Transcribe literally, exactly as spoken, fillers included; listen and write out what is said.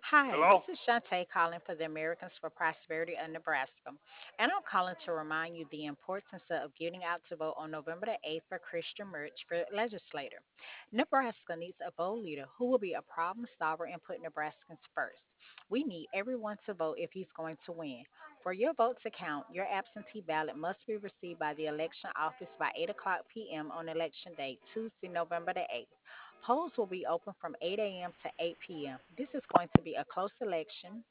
Hi, Hello? this is Shantae calling for the Americans for Prosperity of Nebraska. And I'm calling to remind you the importance of getting out to vote on November the eighth for Christian Merch for legislator. Nebraska needs a bold leader who will be a problem solver and put Nebraskans first. We need everyone to vote if he's going to win. For your vote to count, your absentee ballot must be received by the election office by eight o'clock p m on election day, Tuesday, November the eighth. Polls will be open from eight a m to eight p m. This is going to be a close election.